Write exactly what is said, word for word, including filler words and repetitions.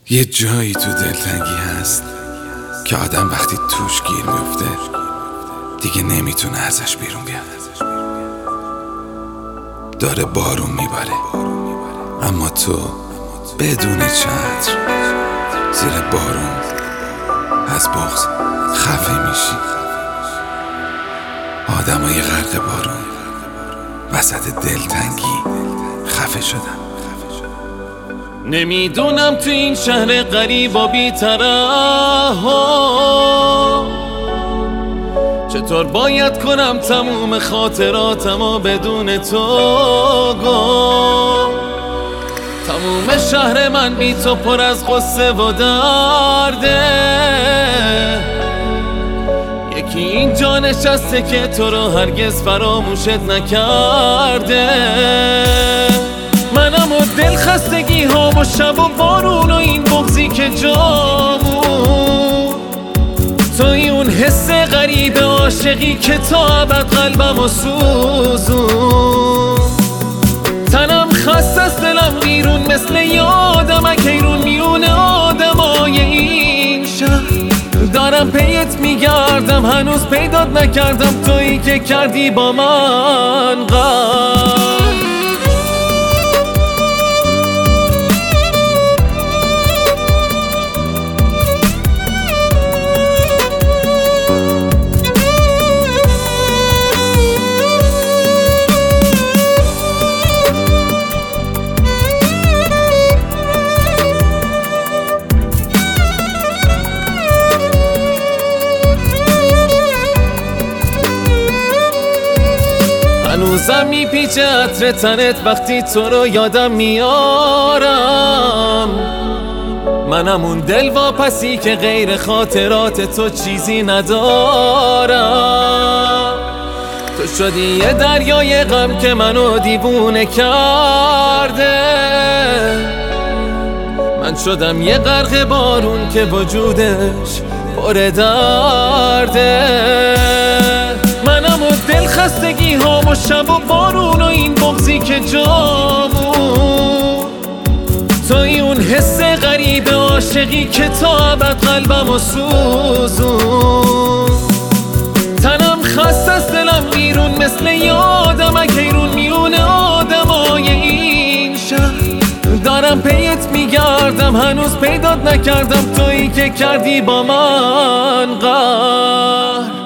یه جایی تو دلتنگی هست که آدم وقتی توش گیر میفته دیگه نمیتونه ازش بیرون بیاد. داره بارون میباره اما تو بدون چتر زیر بارون از بغض خفه میشی. آدمای غرق بارون وسط دلتنگی خفه شدن. نمیدونم تو این شهر غریب و بی‌طرح چطور باید کنم تموم خاطراتمو بدون تو گم. تموم شهر من بی تو پر از غصه و درده. یکی اینجا نشسته که تو رو هرگز فراموشت نکرده. منم و دل خستگی ها و شب و بارون و این بغضی که جامون. توی اون حس غریب عاشقی که تا ابد قلبم و سوزون. تنم خسته است دلم بیرون مثل یادم اکیرون میون آدمای این شهر. دارم پیت میگردم هنوز پیدات نکردم تویی که کردی با من غم. هنوزم میپیچه عطر تنت وقتی تو رو یادم میارم. منم اون دل واپسی که غیر خاطرات تو چیزی ندارم. تو شدی یه دریای غم که منو دیوونه کرده. من شدم یه غرق بارون که وجودش پر درده. منم و دل خستگی ها و شب و بارون و این بغضی که جامون. توی اون حس غریب عاشقی که تا ابد قلبم و سوزون. تنم خسته است دلم بیرون مثل یادم اکیرون میون آدمای این شهر. دارم پیت میگردم هنوز پیدات نکردم تویی که کردی با من غم.